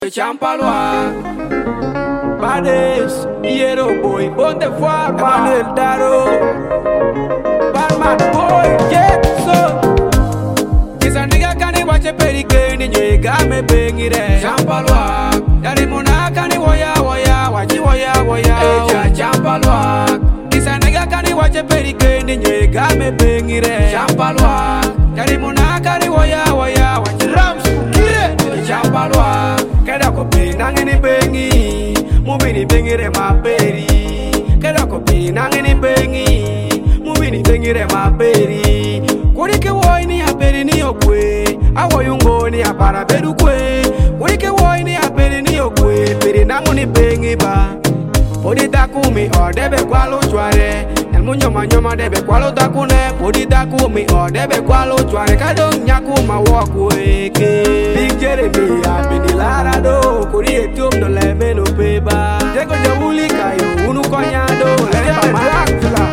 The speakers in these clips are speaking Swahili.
Champalois, Bades, Hierro Boy, Bonte Foire, Manuel Daro, Barman Boy, Jackson. Kisa nigga kani wache perike ni nyega me bengire. Champalois, yari mona kani woya woya, wachi woya woya. Eja Champalois, kisa nigga kani wache perike ni nyega me bengire. Champalois, yari mona kani woya woya, wachi rams kukire. Champalois. Keda kopi nangini bengi, mubini bengire maperi. Keda kopi nangini bengi, mubini bengire maperi. Kurike woi ni aperi ni okwe, awo yungo ni apara bedu kwe. Kurike woi ni aperi ni okwe, peri nanguni bengi ba. Podi takumi o debe kwalo chware, el munyoma nyoma debe kwalo takune. Podi takumi o debe kwalo chware, kadong nyaku mawakwe ke. Big Jeremy abini lara do, kuri etum no leme no peba. Tego jawuli kayo unu konyado, lebe marakla.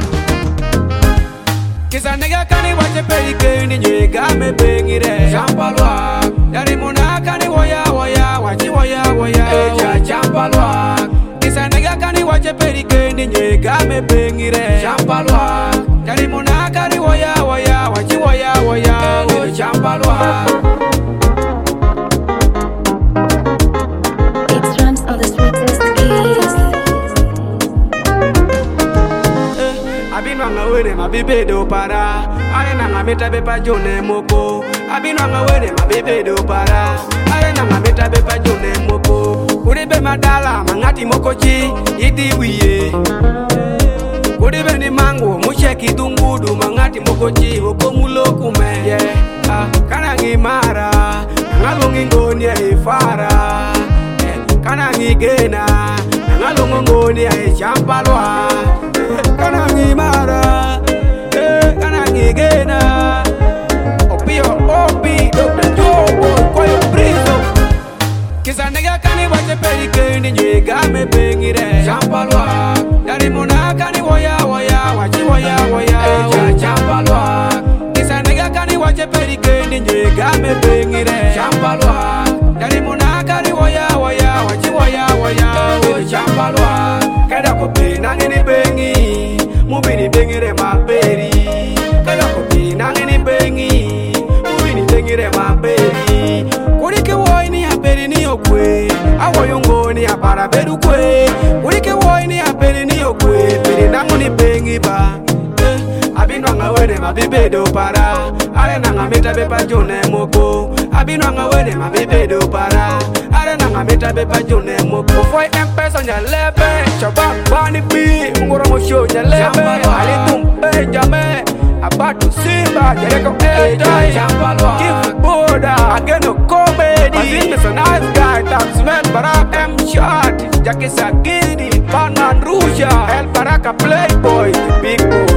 Kisa nega kani wache perike ni nyega me bengire. Champalois, yari mona kani woya woya, wachi woya woya. Eja Champalois, kisa nega kani wache perike ni nyega me bengire. Champalois, yari mona kani woya woya, wachi woya woya. Eja Champalois. Abinwanga wene mabibe do para, ale nanga meta bepa jone moko. Abinwanga wene mabibe do para, ale nanga meta bepa jone moko. Kuribe madala mangati mokochi iti wiye. Kuribe ni mango musheki tungudu mangati mokochi woko mulokume. Yeah, kana ngimara, ngalongi ngoni ya ifara. Kana ngigena, ngalongi ngoni ya Champalois. Kana ngimara, kana ngigena. Opio, opi, Dr. Joe, koyo brizo. Kisa nega kani wache perike ni nyega me bengire. Champalois, yari mona kani woya woya, wachi woya woya. Eja Champalois, kisa nega kani wache perike ni nyega me bengire. Champalois, yari mona kani woya woya, wachi woya woya. Eja Champalois, keda kopi nangini bengi, mubini bengire maperi. Keda kopi nangini bengi, mubini bengire maperi. Kurike woi ni aperi ni okwe, awo yungo ni apara bedu kwe. Kurike woi ni aperi ni okwe, peri nanguni bengi ba. Abinwanga wene mabibe do para, ale nanga meta bepa jone moko. Abinwanga wene mabibe do para, ale nanga meta bepa jone moko. Foi empesa nya lebe, choba bani bi, ngoro mo show nya lebe. Ali tumpe jame, abatu simba, jereko edai. Champalois, give border, ageno comedy. Mazin is a nice guy, taxman Barak M shot, Jackie Sagini, Banan Ruja, El Baraka playboy, the big boy.